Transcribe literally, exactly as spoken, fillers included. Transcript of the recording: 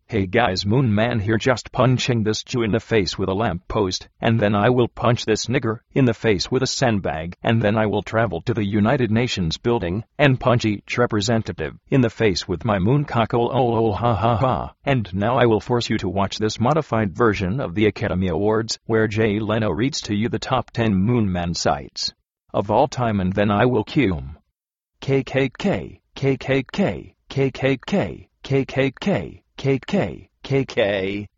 Hey guys, Moon Man here, just punching this Jew in the face with a lamppost, and then I will punch this nigger in the face with a sandbag, and then I will travel to the United Nations building and punch each representative in the face with my moon cockle, ol ol ha ha ha. And now I will force you to watch this modified version of the Academy Awards, where Jay Leno reads to you the top ten Moon Man sites of all time, and then I will cue him. K K K, K K K, K K K, K K K, K K K K